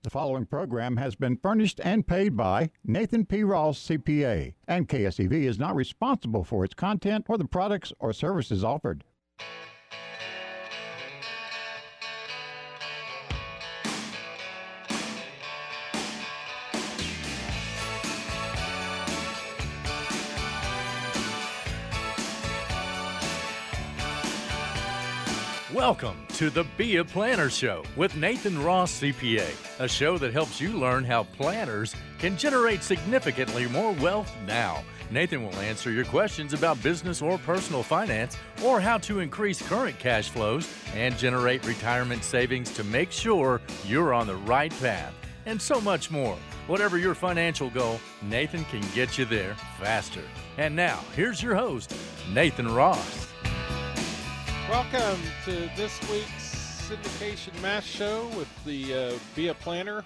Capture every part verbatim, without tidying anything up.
The following program has been furnished and paid by Nathan P. Ross, C P A, and K S E V is not responsible for its content or the products or services offered. Welcome to the Be a Planner Show with Nathan Ross, C P A, a show that helps you learn how planners can generate significantly more wealth now. Nathan will answer your questions about business or personal finance, or how to increase current cash flows and generate retirement savings to make sure you're on the right path, and so much more. Whatever your financial goal, Nathan can get you there faster. And now, here's your host, Nathan Ross. Welcome to this week's Syndication Mass Show with the uh, Be a Planner.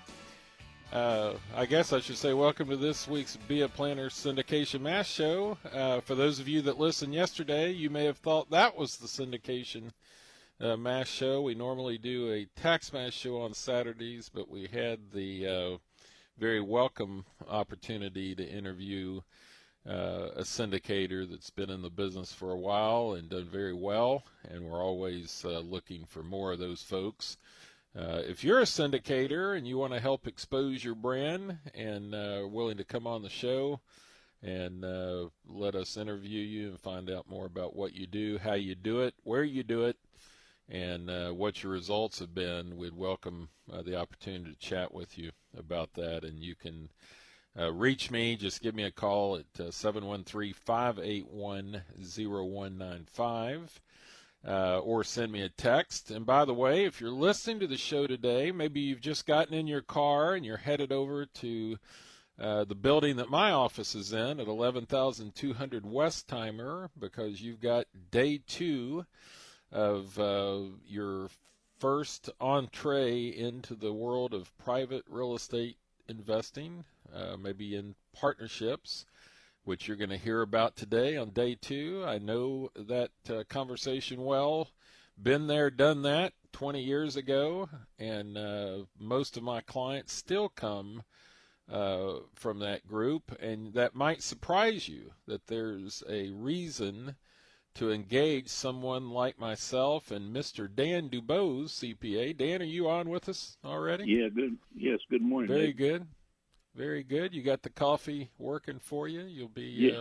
Uh, I guess I should say welcome to this week's Be a Planner Syndication Mass Show. Uh, for those of you that listened yesterday, you may have thought that was the Syndication uh, Mass Show. We normally do a Tax Mass Show on Saturdays, but we had the uh, very welcome opportunity to interview Uh, a syndicator that's been in the business for a while and done very well, and we're always uh, looking for more of those folks. Uh, if you're a syndicator and you want to help expose your brand and uh, are willing to come on the show and uh, let us interview you and find out more about what you do, how you do it, where you do it, and uh, what your results have been, we'd welcome uh, the opportunity to chat with you about that. And you can Uh, reach me, just give me a call at uh, seven one three, five eight one, zero one nine five uh, or send me a text. And by the way, if you're listening to the show today, maybe you've just gotten in your car and you're headed over to uh, the building that my office is in at eleven thousand two hundred Westheimer because you've got day two of uh, your first entree into the world of private real estate investing. Uh, maybe in partnerships, which you're going to hear about today on day two. I know that uh, conversation well. Been there, done that twenty years ago, and uh, most of my clients still come uh, from that group, and that might surprise you that there's a reason to engage someone like myself and Mister Dan Dubose, C P A. Dan, are you on with us already? Yeah, good. Yes, good morning. Very Dave. good. Very good. You got the coffee working for you. You'll be yeah. uh,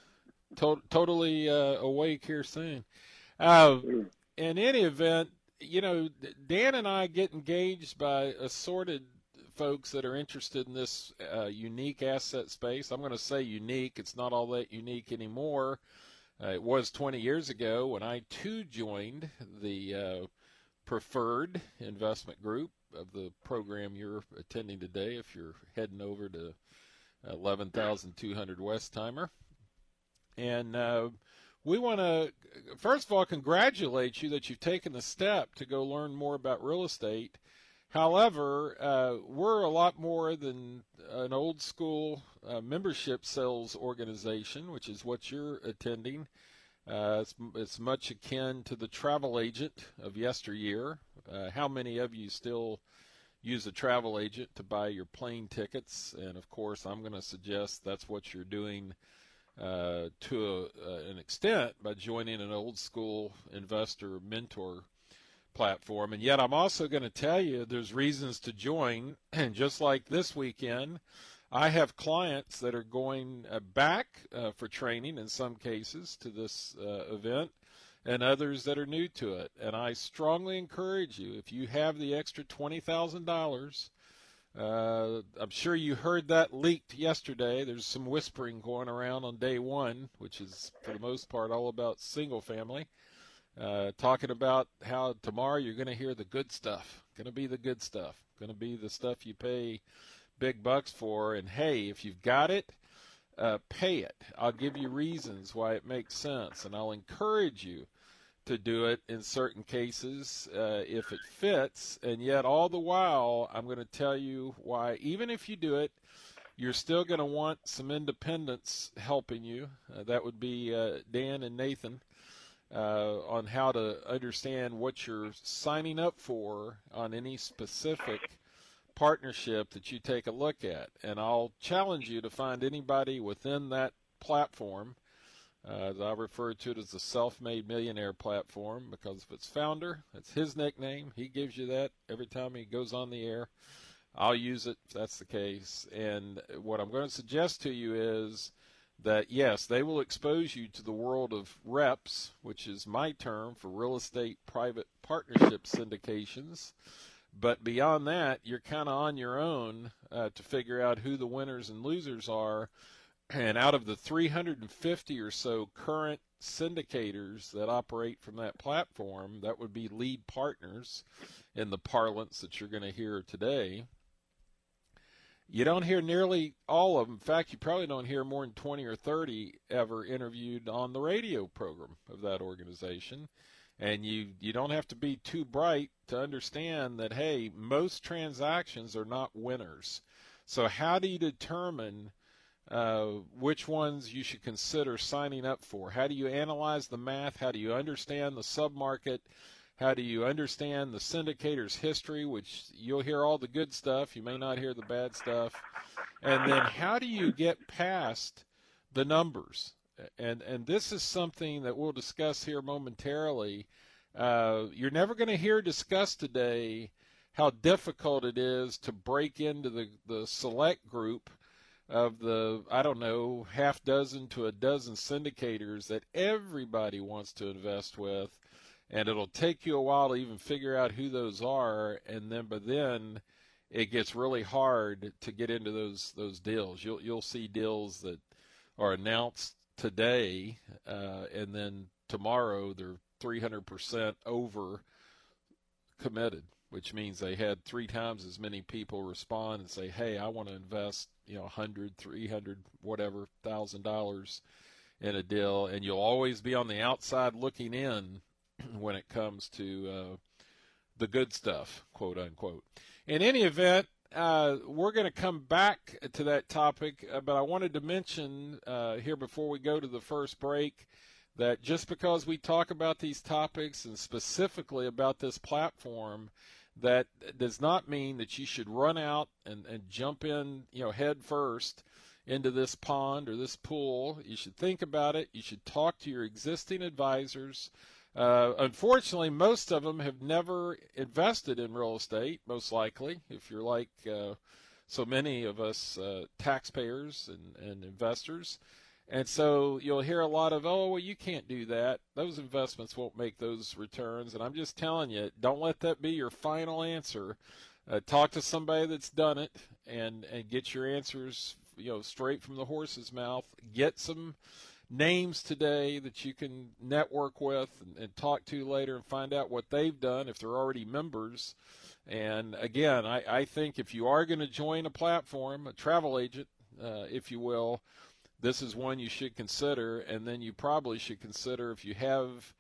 to- totally uh, awake here soon. Uh, Sure. In any event, you know, Dan and I get engaged by assorted folks that are interested in this uh, unique asset space. I'm going to say unique. It's not all that unique anymore. Uh, it was twenty years ago when I, too, joined the uh, preferred investment group of the program you're attending today if you're heading over to eleven thousand two hundred Westheimer. And uh, we want to, first of all, congratulate you that you've taken the step to go learn more about real estate. However, uh, we're a lot more than an old school uh, membership sales organization, which is what you're attending. Uh, it's, it's much akin to the travel agent of yesteryear. Uh, how many of you still use a travel agent to buy your plane tickets? And, of course, I'm going to suggest that's what you're doing uh, to a, uh, an extent by joining an old-school investor mentor platform. And yet I'm also going to tell you there's reasons to join. And just like this weekend, I have clients that are going uh, back uh, for training in some cases to this uh, event, and others that are new to it. And I strongly encourage you, if you have the extra twenty thousand dollars, uh, I'm sure you heard that leaked yesterday. There's some whispering going around on day one, which is for the most part all about single family, uh, talking about how tomorrow you're going to hear the good stuff, going to be the good stuff, going to be the stuff you pay big bucks for. And hey, if you've got it, uh, pay it. I'll give you reasons why it makes sense, and I'll encourage you to do it in certain cases uh, if it fits. And yet all the while, I'm going to tell you why, even if you do it, you're still going to want some independents helping you. Uh, that would be uh, Dan and Nathan. Uh, on how to understand what you're signing up for on any specific partnership that you take a look at. And I'll challenge you to find anybody within that platform. Uh, I refer to it as the self-made millionaire platform because of its founder. It's his nickname. He gives you that every time he goes on the air. I'll use it if that's the case. And what I'm going to suggest to you is that, yes, they will expose you to the world of reps, which is my term for real estate private partnership syndications. But beyond that, you're kind of on your own uh, to figure out who the winners and losers are. And out of the three hundred fifty or so current syndicators that operate from that platform, that would be lead partners in the parlance that you're going to hear today. You don't hear nearly all of them. In fact, you probably don't hear more than twenty or thirty ever interviewed on the radio program of that organization. And you, you don't have to be too bright to understand that, hey, most transactions are not winners. So how do you determine uh, which ones you should consider signing up for? How do you analyze the math? How do you understand the submarket? How do you understand the syndicator's history, which you'll hear all the good stuff. You may not hear the bad stuff. And then how do you get past the numbers? And and this is something that we'll discuss here momentarily. Uh, you're never going to hear discussed today how difficult it is to break into the, the select group of the, I don't know, half dozen to a dozen syndicators that everybody wants to invest with. And it'll take you a while to even figure out who those are. And then, but then it gets really hard to get into those, those deals. You'll, you'll see deals that are announced today, uh, and then tomorrow they're three hundred percent over committed, which means they had three times as many people respond and say, hey, I want to invest, you know, one hundred, three hundred, whatever, thousand dollars in a deal. And you'll always be on the outside looking in when it comes to uh, the good stuff, quote unquote. In any event, Uh, we're going to come back to that topic, uh, but I wanted to mention uh, here before we go to the first break that just because we talk about these topics and specifically about this platform, that does not mean that you should run out and, and jump in, you know, head first into this pond or this pool. You should think about it. You should talk to your existing advisors. Uh, unfortunately, most of them have never invested in real estate, most likely, if you're like uh, so many of us uh, taxpayers and, and investors. And so you'll hear a lot of, oh, well, you can't do that. Those investments won't make those returns. And I'm just telling you, don't let that be your final answer. Uh, talk to somebody that's done it and, and get your answers, you know, straight from the horse's mouth. Get some names today that you can network with and, and talk to later and find out what they've done if they're already members. And again, I, I think if you are going to join a platform, a travel agent, uh, if you will, this is one you should consider. And then you probably should consider, if you have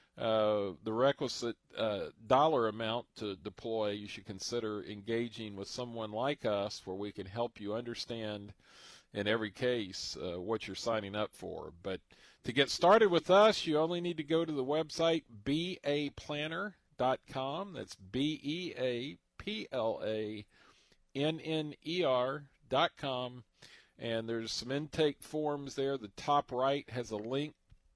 uh, the requisite uh, dollar amount to deploy, you should consider engaging with someone like us where we can help you understand in every case uh, what you're signing up for. But to get started with us, you only need to go to the website B A planner dot com. That's B E A P L A N N E R dot com. And there's some intake forms there. The top right has a link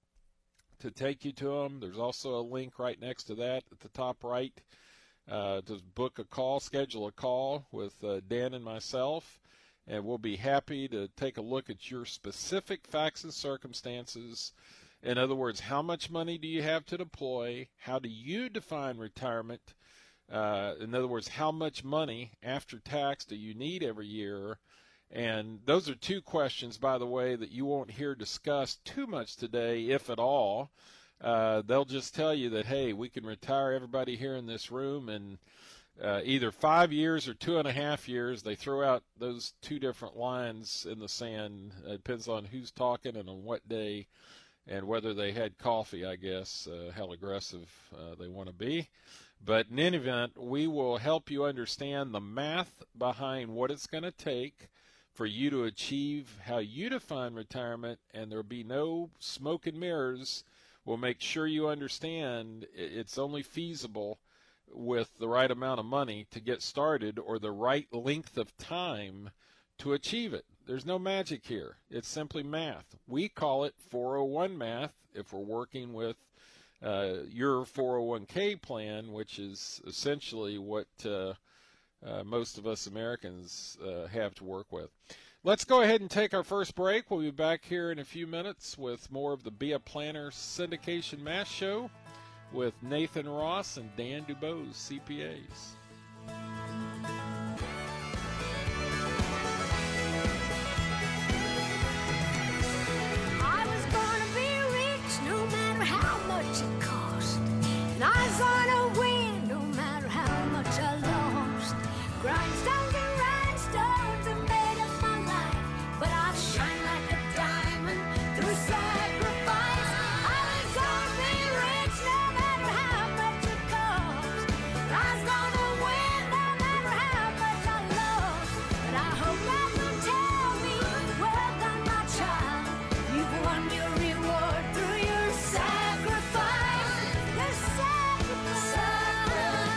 to take you to them. There's also a link right next to that at the top right uh, to book a call, schedule a call with uh, Dan and myself. And we'll be happy to take a look at your specific facts and circumstances. In other words, how much money do you have to deploy? How do you define retirement? Uh, in other words, how much money after tax do you need every year? And those are two questions, by the way, that you won't hear discussed too much today, if at all. Uh, they'll just tell you that, hey, we can retire everybody here in this room and Uh, either five years or two and a half years. They throw out those two different lines in the sand. It depends on who's talking and on what day and whether they had coffee, I guess, uh, how aggressive uh, they want to be. But in any event, we will help you understand the math behind what it's going to take for you to achieve how you define retirement, and there'll be no smoke and mirrors. We'll make sure you understand it's only feasible with the right amount of money to get started or the right length of time to achieve it. There's no magic here. It's simply math. We call it four oh one math if we're working with uh, your four oh one k plan, which is essentially what uh, uh, most of us Americans uh, have to work with. Let's go ahead and take our first break. We'll be back here in a few minutes with more of the Be a Planner Syndication Math Show with Nathan Ross and Dan Dubose, C P As. I was gonna be rich no matter how much it cost. And I was gonna win no matter how much I lost. Grindstones and rhinestones are made of my life, but I shine like a diamond through sacrifice. I was gonna be rich no matter how much it cost. I was gonna win no matter how much I lost. But I hope that you'll tell me, well done, my child. You've won your reward through your sacrifice. Your sacrifice.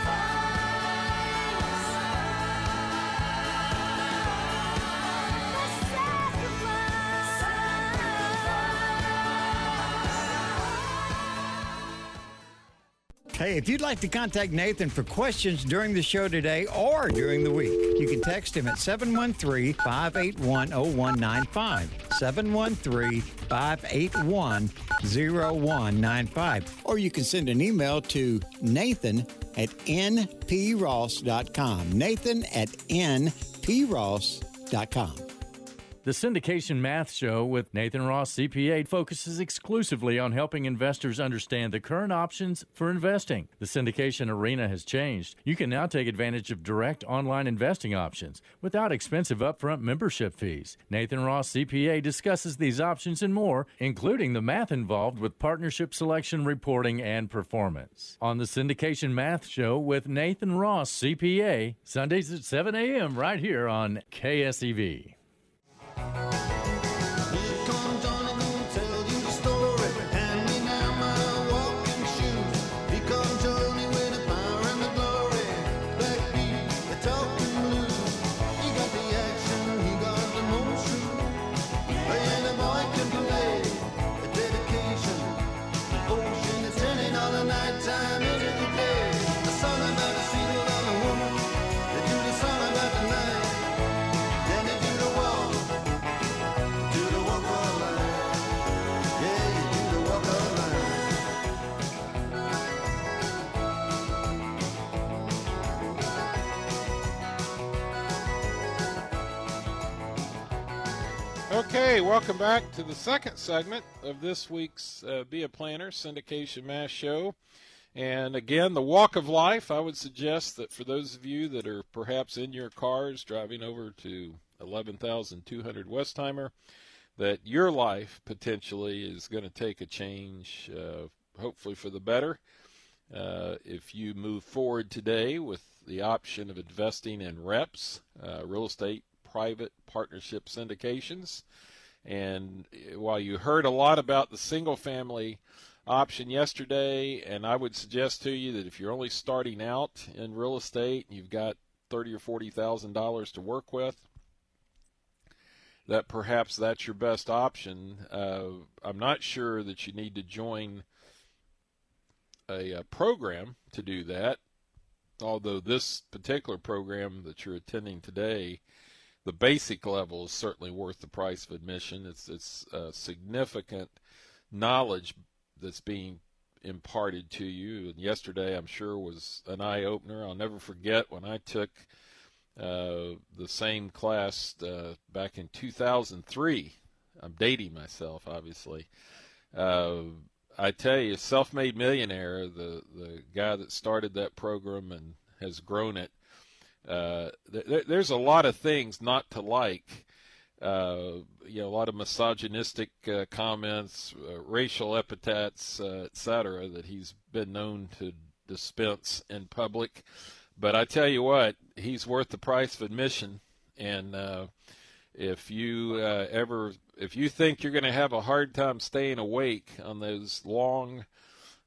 Hey, if you'd like to contact Nathan for questions during the show today or during the week, you can text him at seven one three, five eight one, zero one nine five, seven one three, five eight one, zero one nine five. Or you can send an email to Nathan at n p ross dot com. Nathan at n p ross dot com. The Syndication Math Show with Nathan Ross, C P A, focuses exclusively on helping investors understand the current options for investing. The syndication arena has changed. You can now take advantage of direct online investing options without expensive upfront membership fees. Nathan Ross, C P A, discusses these options and more, including the math involved with partnership selection, reporting, and performance. On the Syndication Math Show with Nathan Ross, C P A, Sundays at seven a.m. right here on K S E V. Here comes Johnny, gonna tell you the story. Hand me now my walking shoes. Here comes Johnny with the power and the glory. Backbeat, the talking blues. He got the action, he got the motion. And a boy can play a dedication. Devotion is turning all the night time into the day. A song about a seagull and a woman. They do the song about the night. Then they do the walk. Do the walk of life. Yeah, you do the walk of life. Okay, welcome back to the second segment of this week's uh, Be a Planner Syndication Math Show. And again, the walk of life, I would suggest that for those of you that are perhaps in your cars driving over to eleven thousand two hundred Westheimer, that your life potentially is going to take a change, uh, hopefully for the better. Uh, if you move forward today with the option of investing in reps, uh, real estate private partnership syndications. And while you heard a lot about the single family option yesterday, and I would suggest to you that if you're only starting out in real estate and you've got thirty or forty thousand dollars to work with, that perhaps that's your best option. Uh, I'm not sure that you need to join a, a program to do that, although this particular program that you're attending today, the basic level is certainly worth the price of admission. It's, it's uh, significant knowledge that's being imparted to you. And yesterday, I'm sure, was an eye-opener. I'll never forget when I took uh, the same class uh, back in two thousand three. I'm dating myself, obviously. Uh, I tell you, Self-Made Millionaire, the, the guy that started that program and has grown it, uh, th- there's a lot of things not to like. Uh, you know, a lot of misogynistic uh, comments, uh, racial epithets, uh, et cetera, that he's been known to dispense in public. But I tell you what, he's worth the price of admission. And uh, if you uh, ever, if you think you're going to have a hard time staying awake on those long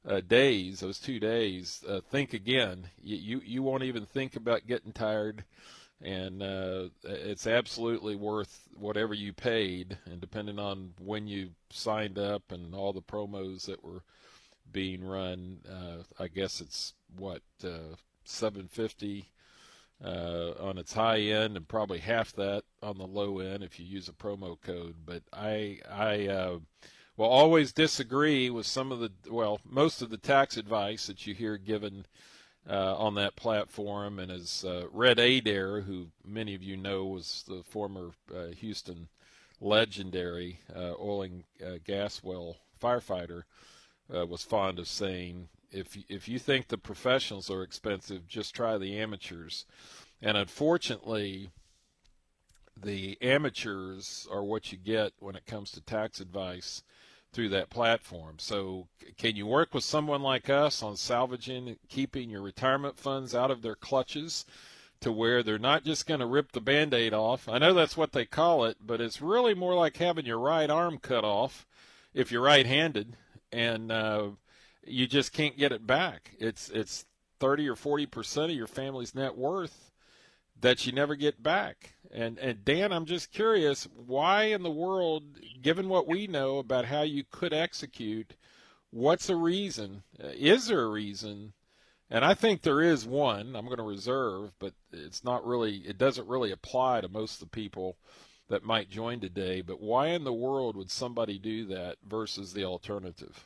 uh, days, those two days, uh, think again. You, you you won't even think about getting tired, and uh, it's absolutely worth whatever you paid. And depending on when you signed up and all the promos that were being run, uh, I guess it's what uh, seven fifty uh, on its high end, and probably half that on the low end if you use a promo code. But I I uh, will always disagree with some of the well most of the tax advice that you hear given uh, on that platform. And as uh, Red Adair, who many of you know was the former uh, Houston legendary uh, oil and uh, gas well firefighter, uh, was fond of saying, if if you think the professionals are expensive, just try the amateurs. And unfortunately, the amateurs are what you get when it comes to tax advice through that platform. So can you work with someone like us on salvaging, keeping your retirement funds out of their clutches to where they're not just going to rip the Band-Aid off? I know that's what they call it, but it's really more like having your right arm cut off if you're right-handed, and uh, you just can't get it back. It's it's thirty or forty percent of your family's net worth that you never get back. And and Dan, I'm just curious, why in the world, given what we know about how you could execute, what's a reason? Uh, is there a reason? And I think there is one. I'm going to reserve, but it's not really. It doesn't really apply to most of the people that might join today. But why in the world would somebody do that versus the alternative?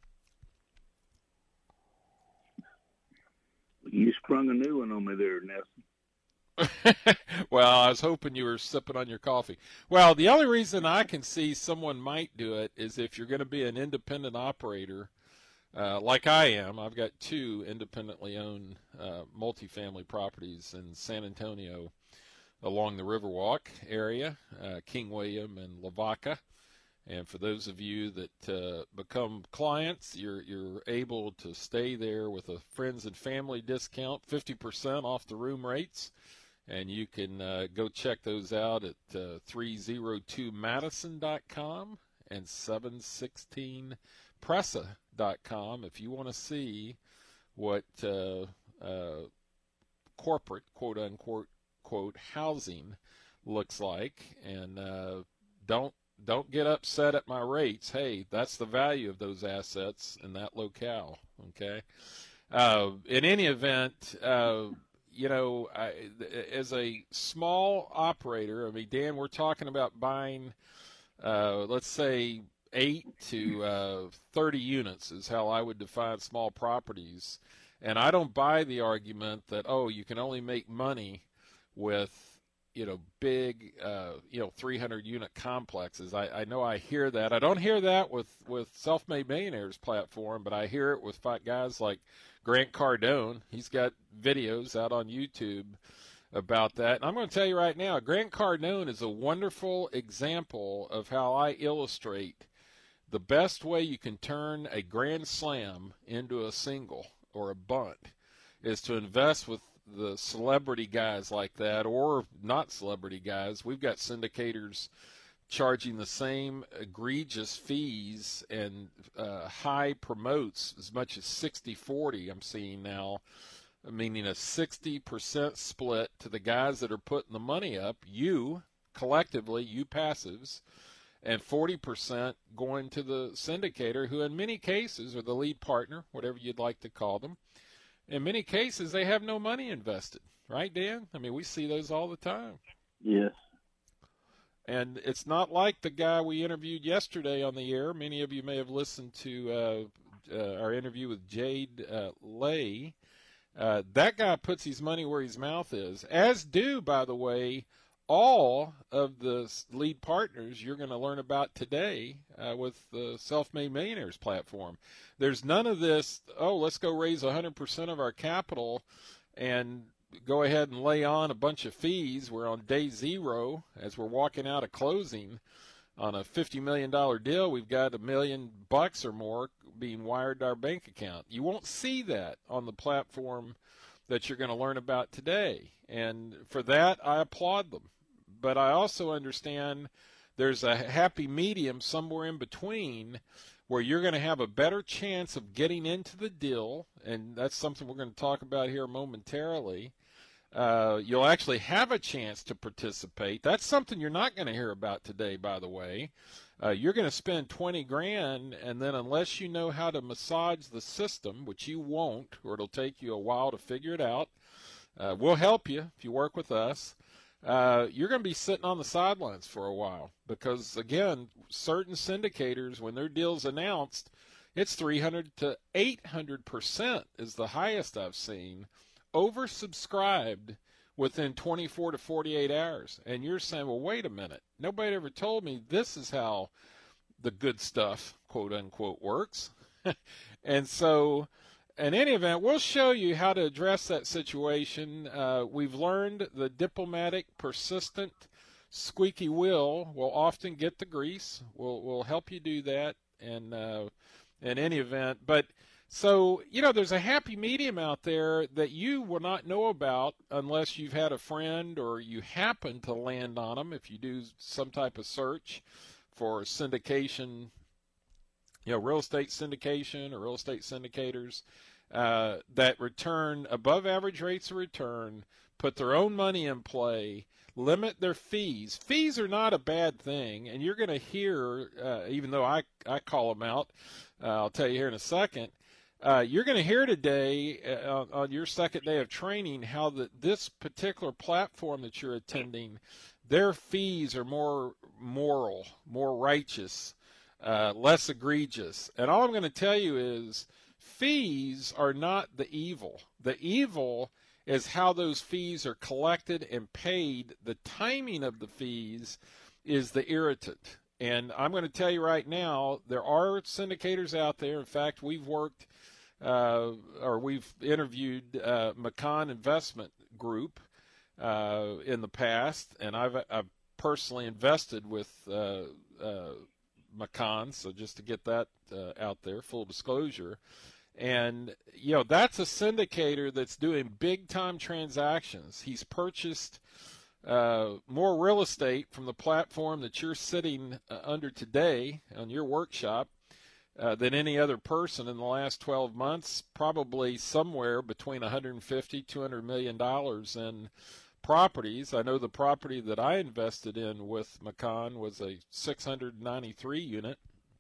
You sprung a new one on me there, Nelson. Well, I was hoping you were sipping on your coffee. Well, the only reason I can see someone might do it is if you're going to be an independent operator, uh, like I am. I've got two independently owned uh, multifamily properties in San Antonio along the Riverwalk area, uh, King William and Lavaca. And for those of you that uh, become clients, you're you're able to stay there with a friends and family discount, fifty percent off the room rates. And you can uh, go check those out at uh, three oh two madison dot com and seven sixteen pressa dot com if you want to see what uh, uh, corporate, quote-unquote, quote, housing looks like. And uh, don't don't get upset at my rates. Hey, that's the value of those assets in that locale, okay? Uh, in any event, uh, you know, I, as a small operator, I mean, Dan, we're talking about buying, uh, let's say, eight to uh, thirty units is how I would define small properties. And I don't buy the argument that, oh, you can only make money with, you know, big, uh, you know, three hundred unit complexes. I, I know I hear that. I don't hear that with, with Self-Made Millionaires platform, but I hear it with guys like Grant Cardone. He's got videos out on YouTube about that. And I'm going to tell you right now, Grant Cardone is a wonderful example of how I illustrate the best way you can turn a grand slam into a single or a bunt is to invest with the celebrity guys like that, or not celebrity guys. We've got syndicators charging the same egregious fees and uh, high promotes as much as sixty forty I'm seeing now, meaning a sixty percent split to the guys that are putting the money up, you collectively, you passives, and forty percent going to the syndicator, who in many cases are the lead partner, whatever you'd like to call them. In many cases, they have no money invested, right, Dan? I mean, we see those all the time. Yes. And it's not like the guy we interviewed yesterday on the air. Many of you may have listened to uh, uh, our interview with Jade uh, Lay. Uh, that guy puts his money where his mouth is, as do, by the way, all of the lead partners you're going to learn about today uh, with the Self-Made Millionaires platform. There's none of this, oh, let's go raise one hundred percent of our capital and go ahead and lay on a bunch of fees. We're on day zero as we're walking out of closing on a fifty million dollars deal. We've got a million bucks or more being wired to our bank account. You won't see that on the platform that you're going to learn about today. And for that, I applaud them. But I also understand there's a happy medium somewhere in between where you're going to have a better chance of getting into the deal, and that's something we're going to talk about here momentarily. Uh, you'll actually have a chance to participate. That's something you're not going to hear about today, by the way. Uh, you're going to spend twenty grand, and then unless you know how to massage the system, which you won't, or it'll take you a while to figure it out, uh, we'll help you if you work with us. Uh, you're going to be sitting on the sidelines for a while because, again, certain syndicators, when their deal's announced, it's three hundred to eight hundred percent is the highest I've seen, oversubscribed within twenty-four to forty-eight hours. And you're saying, well, wait a minute. Nobody ever told me this is how the good stuff, quote unquote, works. And so, in any event, we'll show you how to address that situation. Uh, we've learned the diplomatic, persistent, squeaky wheel will often get the grease. We'll, we'll help you do that in, uh, in any event. But so, you know, there's a happy medium out there that you will not know about unless you've had a friend or you happen to land on them if you do some type of search for syndication, you know, real estate syndication or real estate syndicators uh, that return above average rates of return, put their own money in play, limit their fees. Fees are not a bad thing, and you're going to hear, uh, even though I, I call them out, uh, I'll tell you here in a second, uh, you're going to hear today uh, on, on your second day of training how the, this particular platform that you're attending, their fees are more moral, more righteous, Uh, less egregious. And all I'm going to tell you is fees are not the evil. The evil is how those fees are collected and paid. The timing of the fees is the irritant. And I'm going to tell you right now, there are syndicators out there. In fact, we've worked uh, or we've interviewed uh, Macon Investment Group uh, in the past, and I've, I've personally invested with uh, uh, Macon, so just to get that uh, out there, full disclosure. And, you know, that's a syndicator that's doing big-time transactions. He's purchased uh, more real estate from the platform that you're sitting uh, under today on your workshop uh, than any other person in the last twelve months, probably somewhere between one hundred fifty, two hundred million dollars in properties. I know the property that I invested in with Macon was a six hundred ninety-three unit.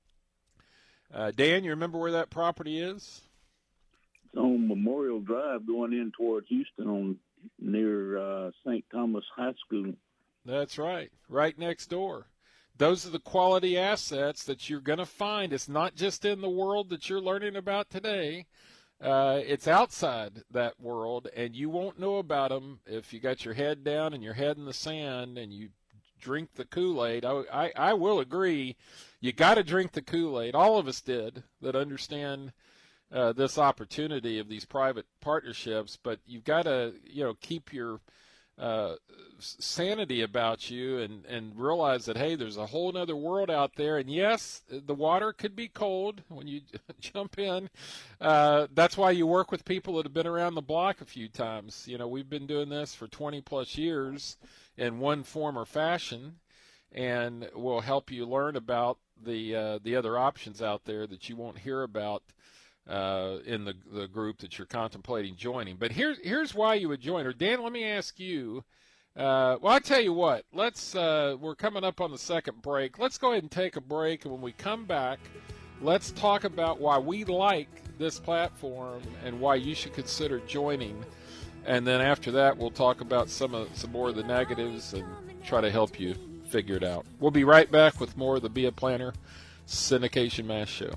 Uh, Dan, you remember where that property is? It's on Memorial Drive going in toward Houston on near uh, Saint Thomas High School. That's right, right next door. Those are the quality assets that you're going to find. It's not just in the world that you're learning about today. Uh, it's outside that world, and you won't know about them if you got your head down and your head in the sand and you drink the Kool-Aid. I, I, I will agree, you got to drink the Kool-Aid. All of us did that understand uh, this opportunity of these private partnerships, but you've got to, you know, keep your uh, sanity about you and, and realize that, hey, there's a whole other world out there. And yes, the water could be cold when you jump in. Uh, that's why you work with people that have been around the block a few times. You know, we've been doing this for twenty plus years in one form or fashion, and we'll help you learn about the, uh, the other options out there that you won't hear about Uh, in the the group that you're contemplating joining. But here's here's why you would join. Or Dan, let me ask you. Uh, well, I tell you what. Let's. Uh, we're coming up on the second break. Let's go ahead and take a break, and when we come back, let's talk about why we like this platform and why you should consider joining. And then after that, we'll talk about some of some more of the negatives and try to help you figure it out. We'll be right back with more of the Be a Planner Syndication Mass Show.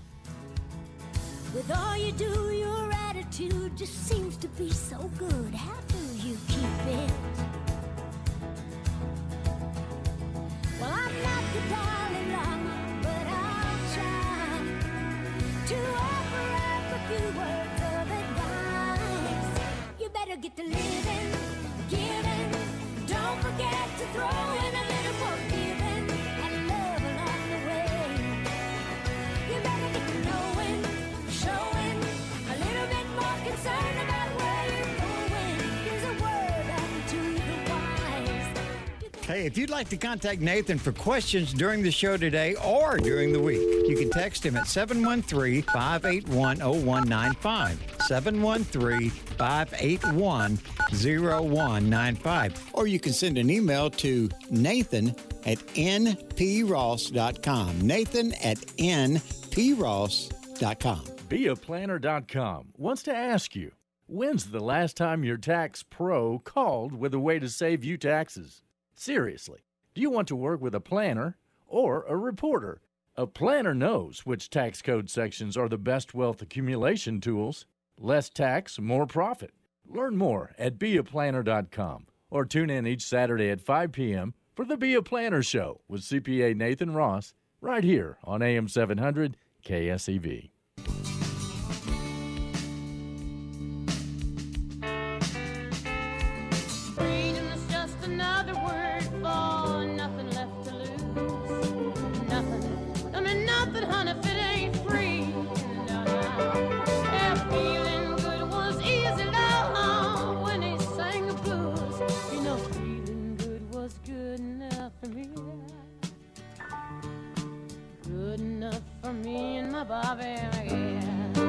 With all you do, your attitude just seems to be so good. How do you keep it? Well, I'm not the Dalai Lama, but I'll try to offer up a few words of advice. You better get to living, giving. Don't forget to throw in a little forgiving and love along the way. You better get to knowing, showing a little bit more concern about where you're going. Here's a word unto the wise. Hey, Hey, if you'd like to contact Nathan for questions during the show today or during the week, you can text him at seven one three, five eight one, zero one nine five, seven one three, five eight one, zero one nine five. Or you can send an email to Nathan at n p ross dot com. Nathan at n p ross dot com. be a planner dot com wants to ask you, when's the last time your tax pro called with a way to save you taxes? Seriously, do you want to work with a planner or a reporter? A planner knows which tax code sections are the best wealth accumulation tools. Less tax, more profit. Learn more at be a planner dot com or tune in each Saturday at five p.m. for the Be a Planner Show with C P A Nathan Ross right here on A M seven hundred K S E V. Freedom is just another word for nothing left to lose. Nothing. I mean, nothing, honey, if it ain't free. No, no. Yeah, feeling good was easy, love, when he sang the blues. You know, feeling good was good enough for me. Good enough for me and my Bobby, yeah.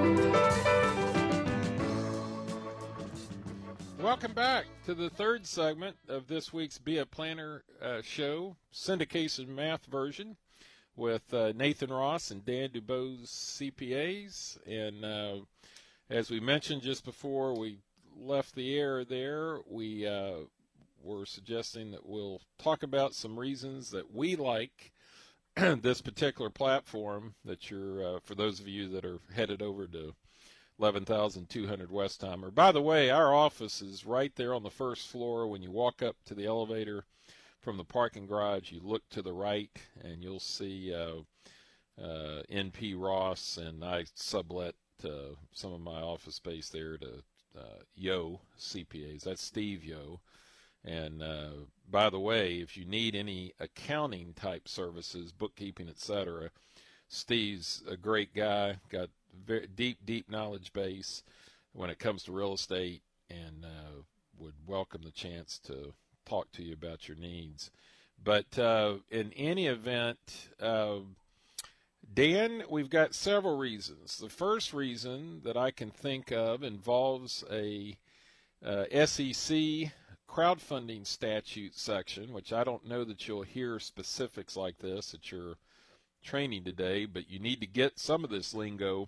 Welcome back to the third segment of this week's Be a Planner uh, show, syndication math version, with uh, Nathan Ross and Dan Dubose C P As. And uh, as we mentioned just before we left the air there, we uh, were suggesting that we'll talk about some reasons that we like this particular platform that you're, uh, for those of you that are headed over to eleven thousand two hundred Westheimer. By the way, our office is right there on the first floor. When you walk up to the elevator from the parking garage, you look to the right, and you'll see uh, uh, N P Ross, and I sublet uh, some of my office space there to uh, Yo C P As. That's Steve Yo. And uh, by the way, if you need any accounting type services, bookkeeping, et cetera, Steve's a great guy, got very deep, deep knowledge base when it comes to real estate, and uh, would welcome the chance to talk to you about your needs. But uh, in any event, uh, Dan, we've got several reasons. The first reason that I can think of involves a uh, S E C crowdfunding statute section, which I don't know that you'll hear specifics like this at your training today, but you need to get some of this lingo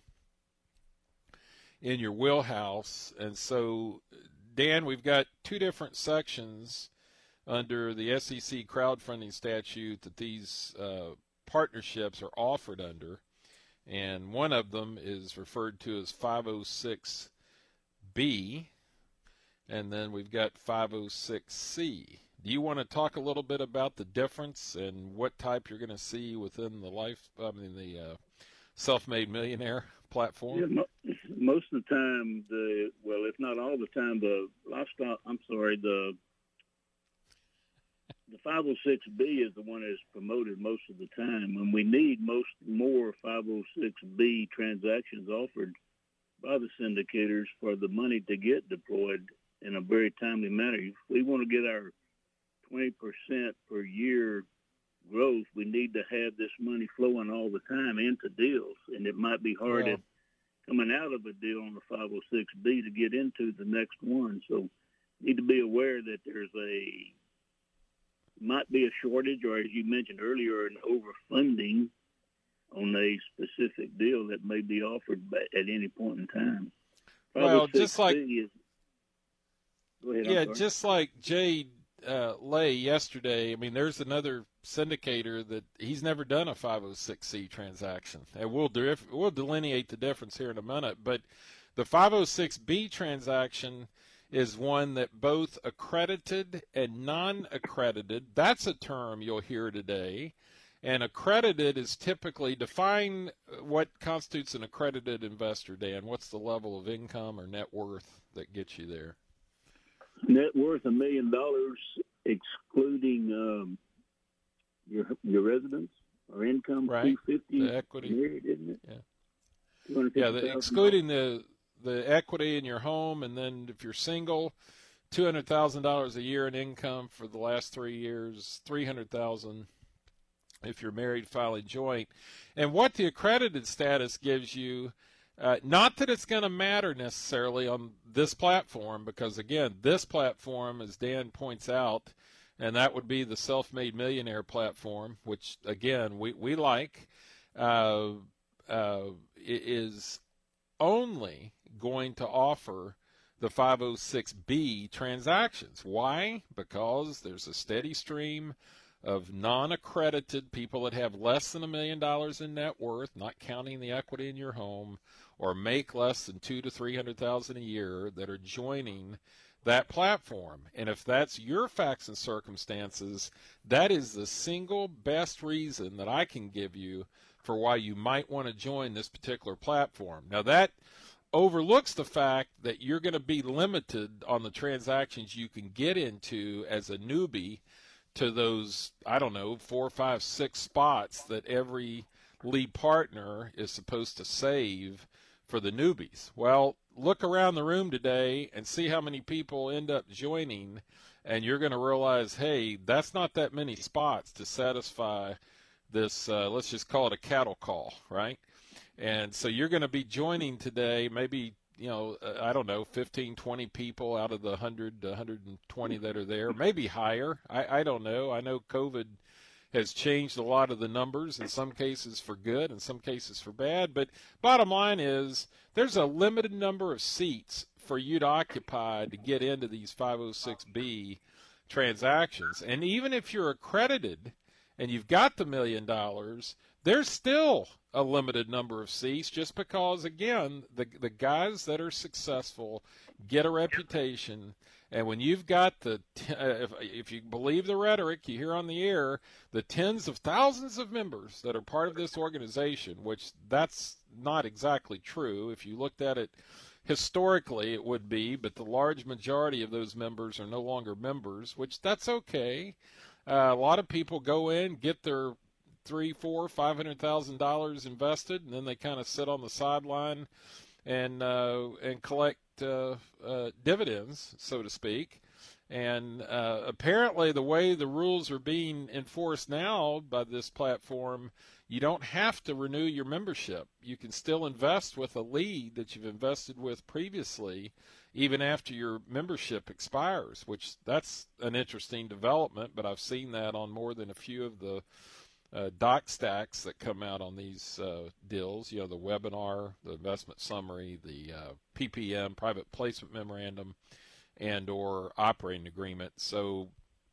in your wheelhouse. And so, Dan, we've got two different sections under the S E C crowdfunding statute that these uh, partnerships are offered under, and one of them is referred to as five oh six B, and then we've got five oh six C. Do you want to talk a little bit about the difference and what type you're going to see within the life, I mean, the uh, self-made millionaire platform? Yeah, mo- most of the time, the well, if not all the time, the lifestyle. I'm sorry, the the five oh six B is the one that's promoted most of the time, and we need most more five oh six B transactions offered by the syndicators for the money to get deployed in a very timely manner. If we want to get our twenty percent per year growth, we need to have this money flowing all the time into deals, and it might be hard Yeah. at coming out of a deal on the five oh six B to get into the next one. So need to be aware that there's a might be a shortage, or as you mentioned earlier, an overfunding on a specific deal that may be offered by- at any point in time. Well, five oh six B just like is, go ahead, I'm yeah, sorry. just like Jay uh, Lay yesterday. I mean, there's another syndicator that he's never done a five oh six C transaction, and we'll do, we'll delineate the difference here in a minute. But the five oh six B transaction is one that both accredited and non-accredited. That's a term you'll hear today. And accredited is typically, define what constitutes an accredited investor, Dan. What's the level of income or net worth that gets you there? Net worth a million dollars, excluding um, your your residence or income. Right. two fifty The equity. married, isn't it? Yeah. two hundred fifty Yeah, thousand the, excluding the the equity in your home, and then if you're single, two hundred thousand dollars a year in income for the last three years, three hundred thousand dollars if you're married filing joint. And what the accredited status gives you, uh, not that it's going to matter necessarily on this platform, because, again, this platform, as Dan points out, and that would be the Self-Made Millionaire platform, which, again, we, we like, uh, uh, is only going to offer the five oh six B transactions. Why? Because there's a steady stream of non-accredited people that have less than a million dollars in net worth, not counting the equity in your home, or make less than two to three hundred thousand a year, that are joining that platform. And if that's your facts and circumstances, that is the single best reason that I can give you for why you might want to join this particular platform. Now, that overlooks the fact that you're going to be limited on the transactions you can get into as a newbie to those, I don't know, four, five, six spots that every lead partner is supposed to save for the newbies. Well, look around the room today and see how many people end up joining, and you're going to realize, hey, that's not that many spots to satisfy this, uh, let's just call it a cattle call, right? And so you're going to be joining today, maybe, you know, I don't know, fifteen, twenty people out of the one hundred to one hundred twenty that are there, maybe higher. I, I don't know. I know COVID has changed a lot of the numbers, in some cases for good, in some cases for bad. But bottom line is, there's a limited number of seats for you to occupy to get into these five oh six B transactions. And even if you're accredited and you've got the million dollars, there's still a limited number of seats, just because, again, the the guys that are successful get a reputation. And when you've got the, uh, if, if you believe the rhetoric you hear on the air, the tens of thousands of members that are part of this organization, which that's not exactly true. If you looked at it historically, it would be, but the large majority of those members are no longer members, which that's okay. Uh, a lot of people go in, get their three, four, five hundred thousand dollars invested, and then they kind of sit on the sideline and uh, and collect uh, uh, dividends, so to speak. And uh, apparently, the way the rules are being enforced now by this platform, you don't have to renew your membership. You can still invest with a lead that you've invested with previously, even after your membership expires. Which that's an interesting development, but I've seen that on more than a few of the Uh, doc stacks that come out on these uh, deals, you know, the webinar, the investment summary, the uh, P P M, private placement memorandum, and or operating agreement. So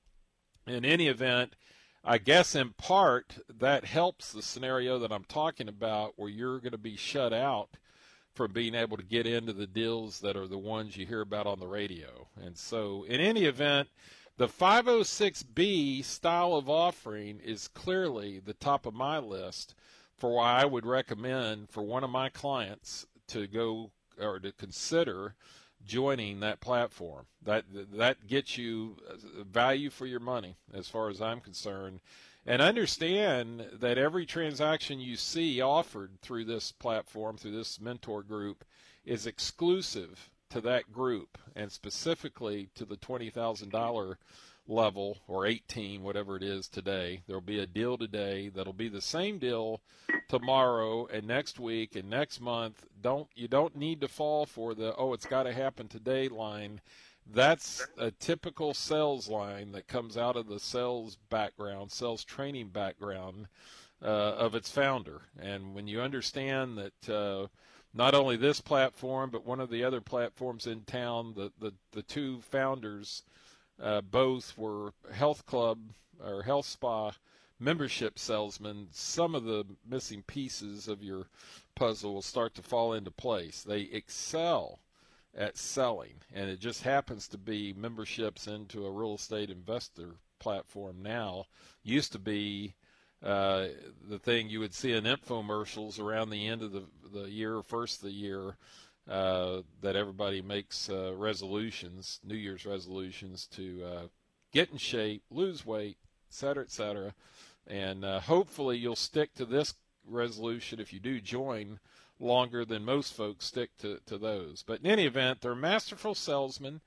in any event, I guess in part that helps the scenario that I'm talking about, where you're going to be shut out from being able to get into the deals that are the ones you hear about on the radio. And so in any event, the five oh six B style of offering is clearly the top of my list for why I would recommend for one of my clients to go or to consider joining that platform. That that gets you value for your money, as far as I'm concerned. And understand that every transaction you see offered through this platform, through this mentor group, is exclusive to that group, and specifically to the twenty thousand dollars level, or eighteen, whatever it is today. There'll be a deal today that'll be the same deal tomorrow and next week and next month. Don't you don't need to fall for the, oh, it's got to happen today line. That's a typical sales line that comes out of the sales background, sales training background uh, of its founder. And when you understand that uh, not only this platform, but one of the other platforms in town, the, the, the two founders uh, both were health club or health spa membership salesmen, some of the missing pieces of your puzzle will start to fall into place. They excel at selling, and it just happens to be memberships into a real estate investor platform now. Used to be uh, the thing you would see in infomercials around the end of the, the year, first of the year, uh, that everybody makes uh, resolutions, New Year's resolutions to uh, get in shape, lose weight, et cetera, et cetera. And uh, hopefully you'll stick to this resolution if you do join longer than most folks stick to, to those. But in any event, they're masterful salesmen.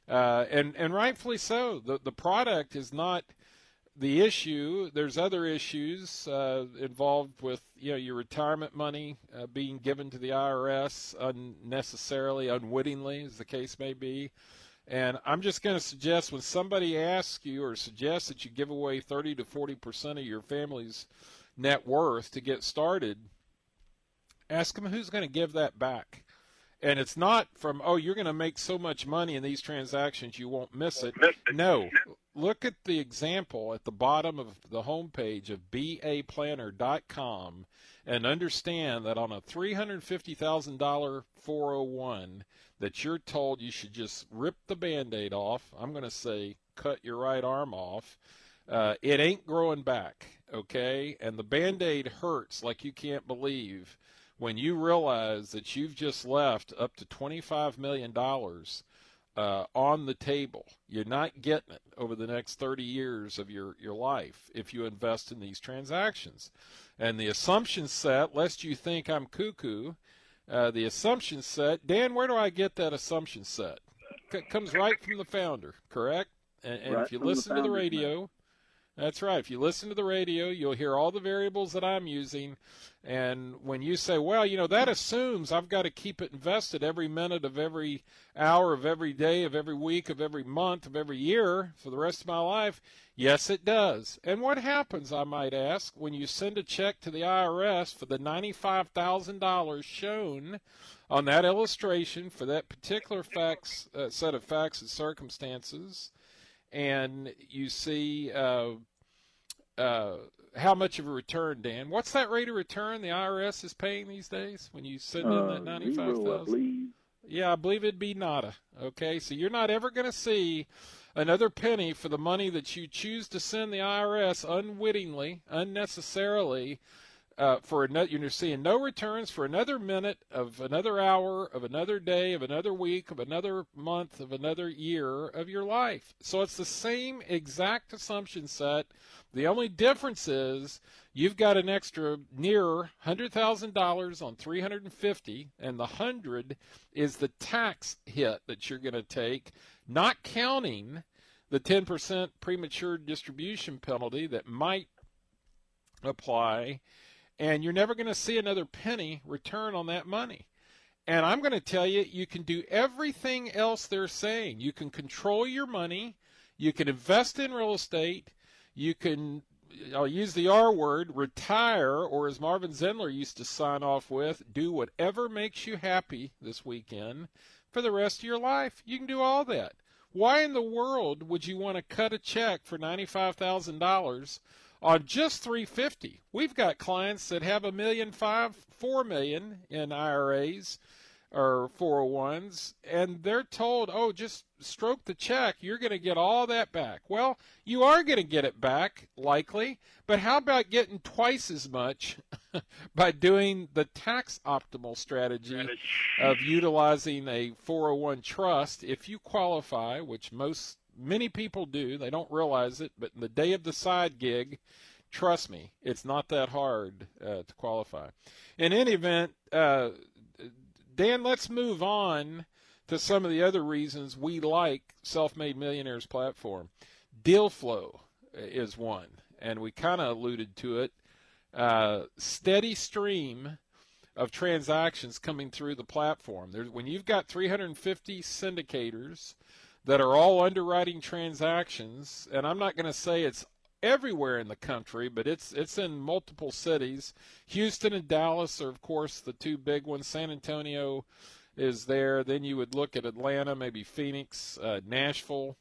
Uh, and, and rightfully so. The, the product is not the issue. There's other issues uh, involved with, you know, your retirement money uh, being given to the I R S unnecessarily, unwittingly, as the case may be. And I'm just going to suggest when somebody asks you or suggests that you give away thirty to forty percent of your family's net worth to get started, ask them who's going to give that back. And it's not from, oh, you're going to make so much money in these transactions you won't miss it. No. Look at the example at the bottom of the homepage of B A planner dot com and understand that on a three hundred fifty thousand dollars four oh one that you're told you should just rip the Band-Aid off, I'm going to say cut your right arm off, uh, it ain't growing back, okay? And the Band-Aid hurts like you can't believe when you realize that you've just left up to twenty-five million dollars uh, on the table. You're not getting it over the next thirty years of your, your life if you invest in these transactions. And the assumption set, lest you think I'm cuckoo, uh, the assumption set, Dan, where do I get that assumption set? It comes right from the founder, correct? And, and Right if you from the listen to the founder's radio, mouth. that's right. If you listen to the radio, you'll hear all the variables that I'm using. And when you say, well, you know, that assumes I've got to keep it invested every minute of every hour of every day of every week of every month of every year for the rest of my life, yes, it does. And what happens, I might ask, when you send a check to the I R S for the ninety-five thousand dollars shown on that illustration for that particular facts, uh, set of facts and circumstances, and you see uh, uh, how much of a return, Dan? What's that rate of return the I R S is paying these days when you send in Uh, that ninety-five zero, I thousand? believe. Yeah, I believe it'd be nada. Okay, so you're not ever going to see another penny for the money that you choose to send the I R S unwittingly, unnecessarily. Uh, for another, you're seeing no returns for another minute of another hour of another day of another week of another month of another year of your life. So it's the same exact assumption set. The only difference is you've got an extra near one hundred thousand dollars on three hundred fifty, and the one hundred is the tax hit that you're going to take, not counting the ten percent premature distribution penalty that might apply. And you're never going to see another penny return on that money. And I'm going to tell you, you can do everything else they're saying. You can control your money. You can invest in real estate. You can, I'll use the R word, retire, or as Marvin Zendler used to sign off with, do whatever makes you happy this weekend for the rest of your life. You can do all that. Why in the world would you want to cut a check for ninety-five thousand dollars on just three hundred fifty dollars? We've got clients that have a million five, four million in I R As or four oh ones, and they're told, oh, just stroke the check, you're going to get all that back. Well, you are going to get it back, likely, but how about getting twice as much by doing the tax optimal strategy of utilizing a four oh one trust if you qualify, which most many people do. They don't realize it, but in the day of the side gig, trust me, it's not that hard uh, to qualify. In any event, uh, Dan, let's move on to some of the other reasons we like Self-Made Millionaires platform. Deal flow is one, and we kind of alluded to it. Uh, steady stream of transactions coming through the platform. There's, when you've got three hundred fifty syndicators that are all underwriting transactions, and I'm not going to say it's everywhere in the country, but it's it's in multiple cities. Houston and Dallas are, of course, the two big ones. San Antonio is there. Then you would look at Atlanta, maybe Phoenix, uh, Nashville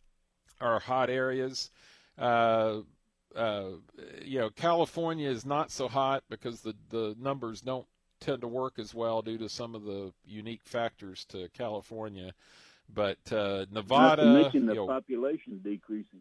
are hot areas. Uh, uh, you know, California is not so hot because the, the numbers don't tend to work as well due to some of the unique factors to California. But uh, Nevada, Not to mention the you know, population decreasing.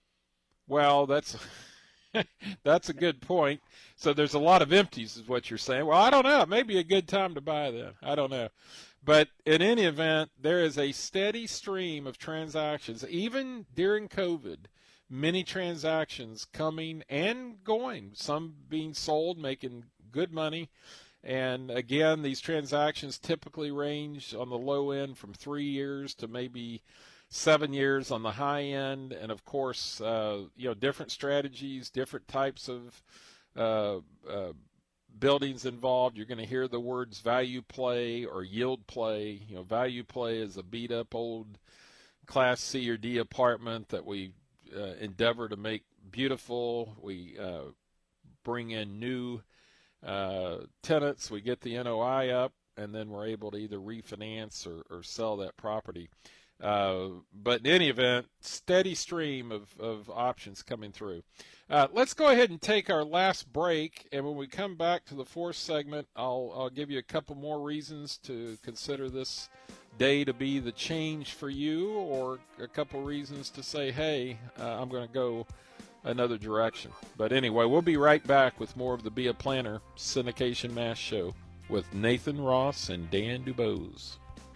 well, that's that's a good point. So there's a lot of empties, is what you're saying. Well, I don't know. It may be a good time to buy then. I don't know. But in any event, there is a steady stream of transactions, even during COVID. Many transactions coming and going. Some being sold, making good money. And again, these transactions typically range on the low end from three years to maybe seven years on the high end, and of course, uh, you know, different strategies, different types of uh, uh, buildings involved. You're going to hear the words value play or yield play. You know, value play is a beat up old Class C or D apartment that we uh, endeavor to make beautiful. We uh, bring in new uh, tenants. We get the N O I up, and then we're able to either refinance or, or sell that property. Uh, but in any event, steady stream of, of options coming through. Uh, let's go ahead and take our last break, and when we come back to the fourth segment, I'll, I'll give you a couple more reasons to consider this day to be the change for you, or a couple reasons to say, hey, uh, I'm going to go another direction. But anyway, we'll be right back with more of the Be a Planner Syndication Mass Show with Nathan Ross and Dan Dubose.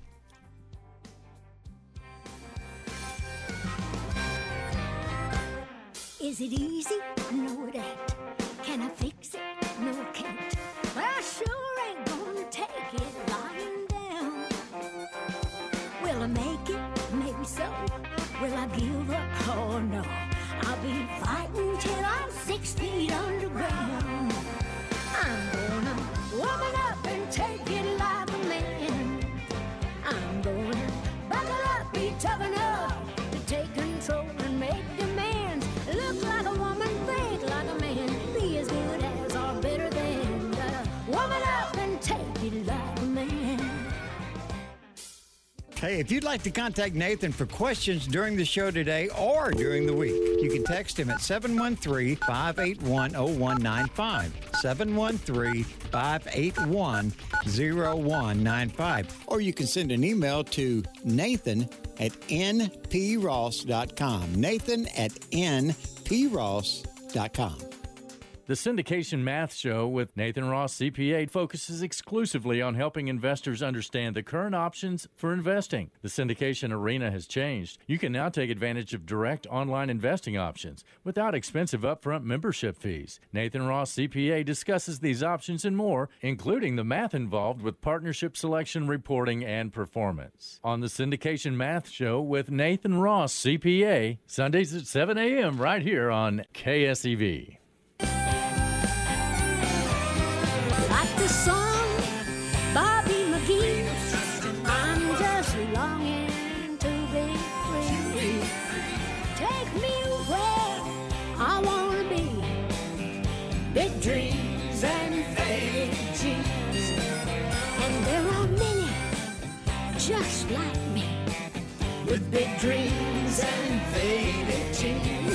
Is it easy? No, it ain't. Can I fix it? No, I can't. Well, I sure ain't gonna take it lying down. Will I make it? Maybe so. Will I give up? Oh, no. I'll be fighting till I'm six feet underground. I'm gonna woman up and take it like a man. I'm gonna buckle up, be tough enough to take control and make demands. Look like a woman, think like a man, be as good as or better than. Gotta woman up and take it like a man. Hey, if you'd like to contact Nathan for questions during the show today or during the week, you can text him at seven one three, five eight one, zero one nine five, seven one three, five eight one, zero one nine five. Or you can send an email to Nathan at n p ross dot com. Nathan at n p ross dot com. The Syndication Math Show with Nathan Ross, C P A, focuses exclusively on helping investors understand the current options for investing. The syndication arena has changed. You can now take advantage of direct online investing options without expensive upfront membership fees. Nathan Ross, C P A, discusses these options and more, including the math involved with partnership selection, reporting, and performance. On the Syndication Math Show with Nathan Ross, C P A, Sundays at seven a.m. right here on K S E V. Like the song Bobby McGee, I'm just longing to be free. Take me where I want to be. Big dreams and faded dreams. And there are many just like me, with big dreams and faded dreams.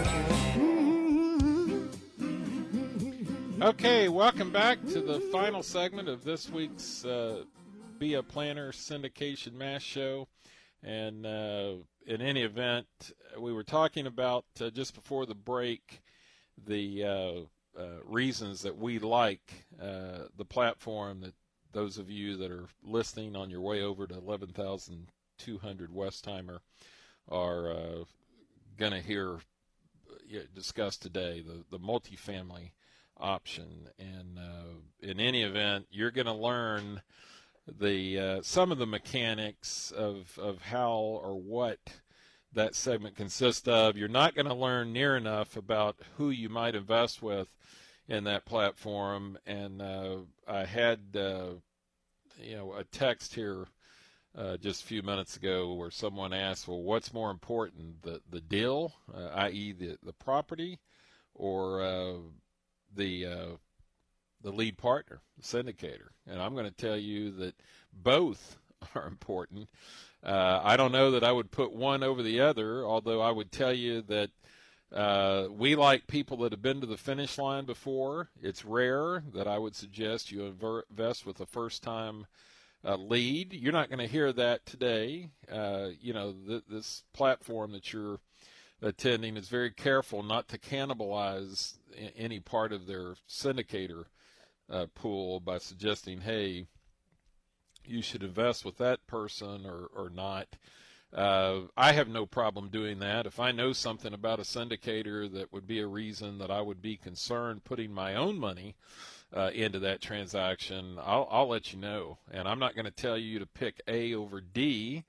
Okay, welcome back to the final segment of this week's uh, Be a Planner Syndication Mass Show. And uh, in any event, we were talking about uh, just before the break the uh, uh, reasons that we like uh, the platform, that those of you that are listening on your way over to eleven thousand two hundred Westheimer are uh, going to hear uh, discussed today, the, the multifamily option. And uh, in any event, you're going to learn the uh, some of the mechanics of of how or what that segment consists of. You're not going to learn near enough about who you might invest with in that platform. And uh, I had uh, you know a text here uh, just a few minutes ago where someone asked, well, what's more important, the the deal, uh, that is the the property, or uh, the uh, the lead partner, the syndicator? And I'm going to tell you that both are important. Uh, I don't know that I would put one over the other, although I would tell you that uh, we like people that have been to the finish line before. It's rare that I would suggest you invest with a first-time uh, lead. You're not going to hear that today. Uh, you know, th- this platform that you're attending is very careful not to cannibalize any part of their syndicator uh, pool by suggesting, hey, you should invest with that person or, or not. Uh, I have no problem doing that. If I know something about a syndicator that would be a reason that I would be concerned putting my own money uh, into that transaction, I'll, I'll let you know. And I'm not going to tell you to pick A over D.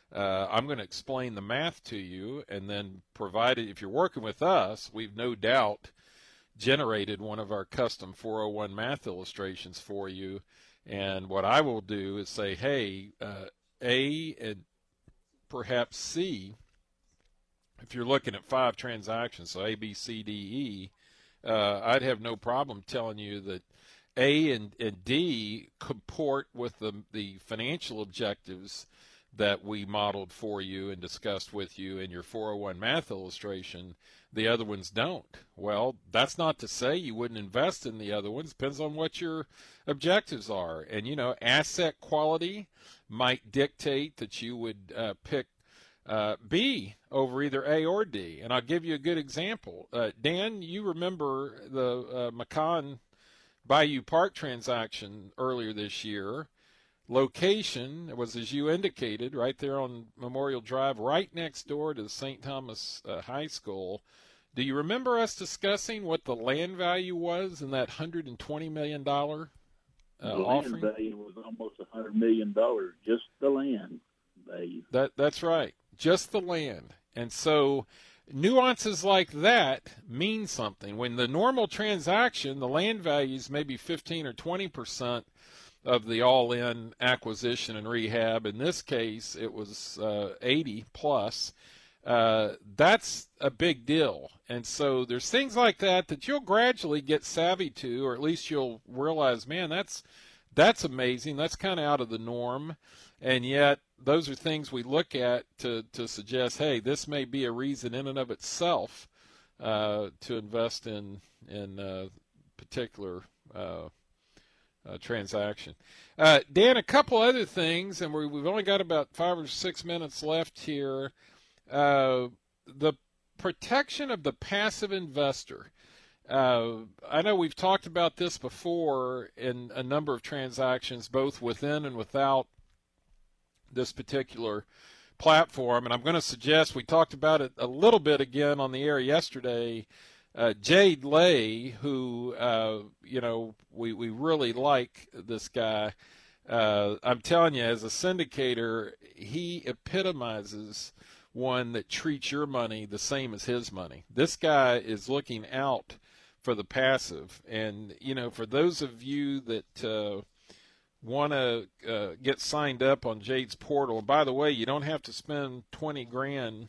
Uh, I'm going to explain the math to you, and then provided if you're working with us, we've no doubt generated one of our custom four oh one math illustrations for you. And what I will do is say, hey, uh, A and perhaps C, if you're looking at five transactions, so A, B, C, D, E, uh, I'd have no problem telling you that A and, and D comport with the, the financial objectives that we modeled for you and discussed with you in your four oh one math illustration. The other ones don't. Well, that's not to say you wouldn't invest in the other ones. Depends on what your objectives are. And, you know, asset quality might dictate that you would uh, pick uh, B over either A or D. And I'll give you a good example. Uh, Dan, you remember the uh, Macon Bayou Park transaction earlier this year. Location was, as you indicated, right there on Memorial Drive, right next door to the Saint Thomas uh, High School. Do you remember us discussing what the land value was in that one hundred twenty million dollars uh, the land offering? value was almost one hundred million dollars, just the land value. That That's right, just the land. And so nuances like that mean something. When the normal transaction, the land value is maybe fifteen or twenty percent of the all-in acquisition and rehab. In this case, it was uh, eighty plus. Uh, that's a big deal. And so there's things like that that you'll gradually get savvy to, or at least you'll realize, man, that's that's amazing. That's kind of out of the norm. And yet those are things we look at to, to suggest, hey, this may be a reason in and of itself uh, to invest in, in uh, particular uh Uh, transaction. Uh, Dan, a couple other things, and we, we've only got about five or six minutes left here. Uh, the protection of the passive investor. Uh, I know we've talked about this before in a number of transactions, both within and without this particular platform, and I'm going to suggest we talked about it a little bit again on the air yesterday. Uh, Jade Lay, who, uh, you know, we, we really like this guy. Uh, I'm telling you, as a syndicator, he epitomizes one that treats your money the same as his money. This guy is looking out for the passive. And, you know, for those of you that uh, want to uh, get signed up on Jade's portal, and by the way, you don't have to spend twenty grand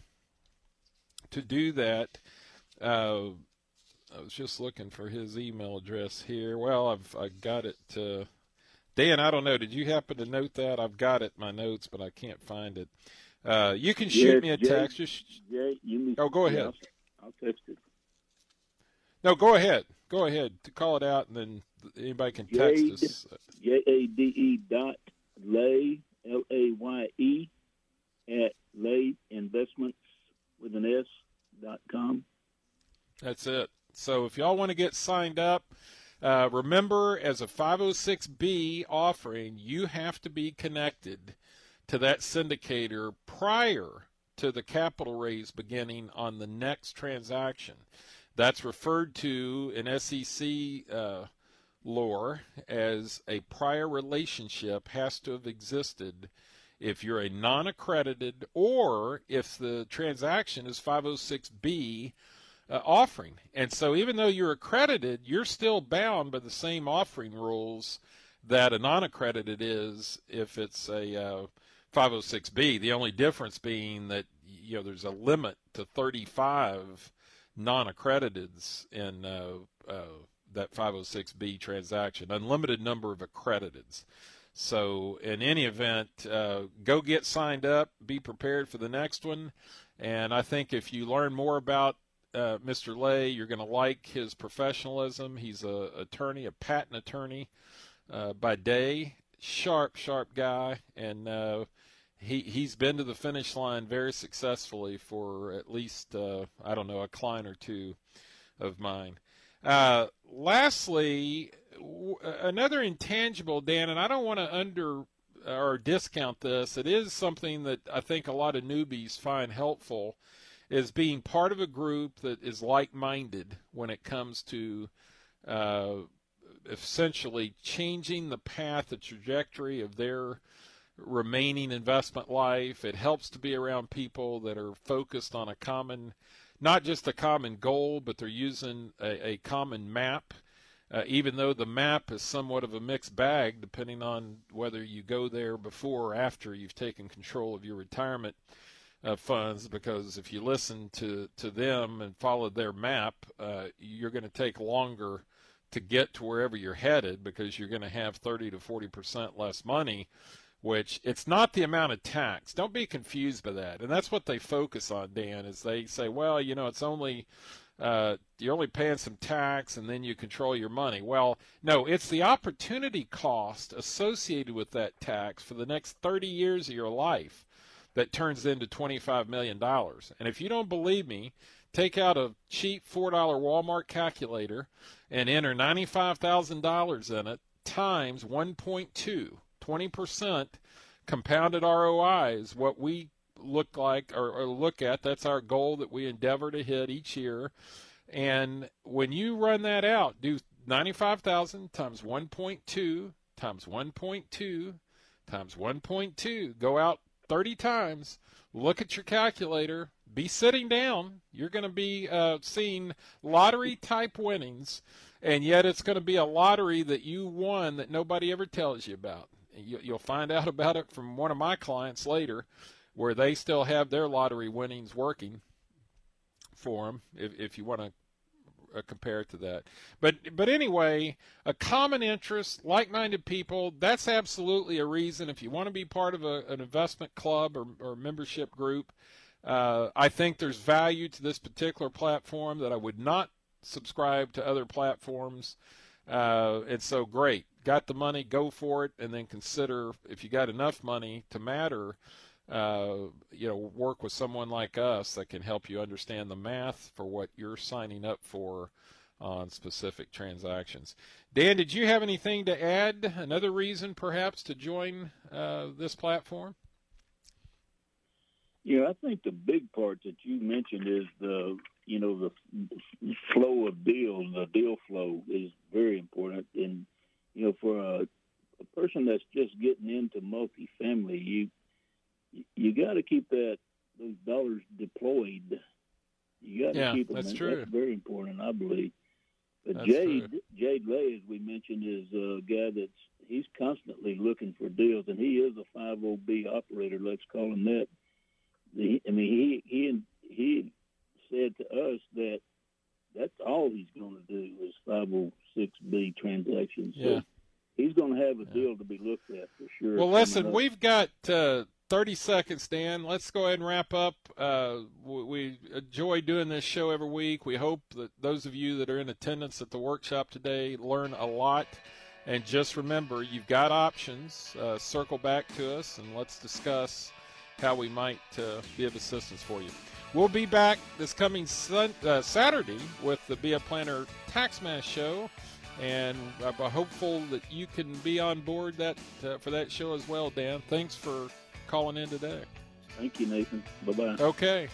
to do that. Uh, I was just looking for his email address here. Well, I've I got it. Uh, Dan, I don't know. Did you happen to note that? I've got it in my notes, but I can't find it. Uh, you can shoot Yes, me a Jay, text. Just, Jay, you need, oh, go yeah, ahead. I'll, I'll text it. No, go ahead. Go ahead. To call it out, and then anybody can text Jade, us. J A D E dot Lay, L A Y E, at Lay Investments with an S dot com. That's it. So if y'all want to get signed up, uh, remember, as a five oh six B offering, you have to be connected to that syndicator prior to the capital raise beginning on the next transaction. That's referred to in S E C uh, lore as a prior relationship has to have existed if you're a non-accredited or if the transaction is five oh six B Uh, offering. And so even though you're accredited, you're still bound by the same offering rules that a non-accredited is if it's a uh, five oh six B. The only difference being that, you know, there's a limit to thirty-five non-accrediteds in uh, uh, that five oh six B transaction, unlimited number of accrediteds. So in any event, uh, go get signed up, be prepared for the next one. And I think if you learn more about Uh, Mister Lay, you're going to like his professionalism. He's a attorney, a patent attorney uh, by day, sharp, sharp guy, and uh, he he's been to the finish line very successfully for at least uh, I don't know a client or two of mine. Uh, lastly, w- another intangible, Dan, and I don't want to under or discount this. It is something that I think a lot of newbies find helpful, is being part of a group that is like-minded when it comes to uh, essentially changing the path, the trajectory of their remaining investment life. It helps to be around people that are focused on a common, not just a common goal, but they're using a, a common map. Uh, even though the map is somewhat of a mixed bag, depending on whether you go there before or after you've taken control of your retirement uh, funds, because if you listen to, to them and follow their map, uh, you're going to take longer to get to wherever you're headed, because you're going to have thirty to forty percent less money, which it's not the amount of tax. Don't be confused by that. And that's what they focus on, Dan, is they say, well, you know, it's only uh, you're only paying some tax and then you control your money. Well, no, it's the opportunity cost associated with that tax for the next thirty years of your life that turns into twenty-five million dollars. And if you don't believe me, take out a cheap four dollar Walmart calculator and enter ninety-five thousand dollars in it times one point two. twenty percent compounded R O I is what we look like or, or look at. That's our goal that we endeavor to hit each year. And when you run that out, do ninety-five thousand times one point two times one point two times one point two. Go out thirty times. Look at your calculator. Be sitting down. You're going to be uh, seeing lottery-type winnings, and yet it's going to be a lottery that you won that nobody ever tells you about. You'll find out about it from one of my clients later, where they still have their lottery winnings working for them, if, if you want to uh, compare it to that. But but anyway, a common interest, like-minded people, that's absolutely a reason. If you want to be part of a, an investment club or, or membership group, uh, I think there's value to this particular platform that I would not subscribe to other platforms. Uh, and so, great. Got the money, go for it, and then consider if you got enough money to matter, uh, you know, work with someone like us that can help you understand the math for what you're signing up for on specific transactions. Dan, did you have anything to add? Another reason, perhaps, to join uh, this platform? Yeah, I think the big part that you mentioned is the, you know, the flow of deals. The deal flow is very important. And, you know, for a, a person that's just getting into multifamily, you you got to keep that those dollars deployed. You got to yeah, keep them. That's and true. That's very important, I believe. But That's Jade, true. Jade Lay, as we mentioned, is a guy that's he's constantly looking for deals, and he is a five oh B operator. Let's call him that. The, I mean, he he he said to us that that's all he's going to do is five oh six B transactions. So Yeah. he's going to have a deal to be looked at for sure. Well, listen, coming up. we've got uh, thirty seconds, Dan. Let's go ahead and wrap up. Uh, we, we enjoy doing this show every week. We hope that those of you that are in attendance at the workshop today learn a lot. And just remember, you've got options. Uh, circle back to us, and let's discuss how we might uh, be of assistance for you. We'll be back this coming sun, uh, Saturday with the Be a Planner Tax Mass Show. And I'm hopeful that you can be on board that uh, for that show as well, Dan. Thanks for calling in today. Thank you, Nathan. Bye-bye. Okay.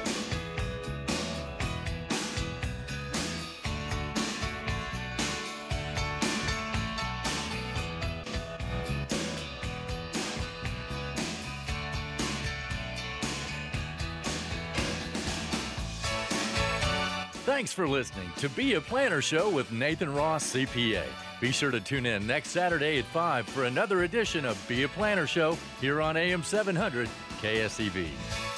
Thanks for listening to Be a Planner Show with Nathan Ross, C P A. Be sure to tune in next Saturday at five for another edition of Be a Planner Show here on A M seven hundred K S E V.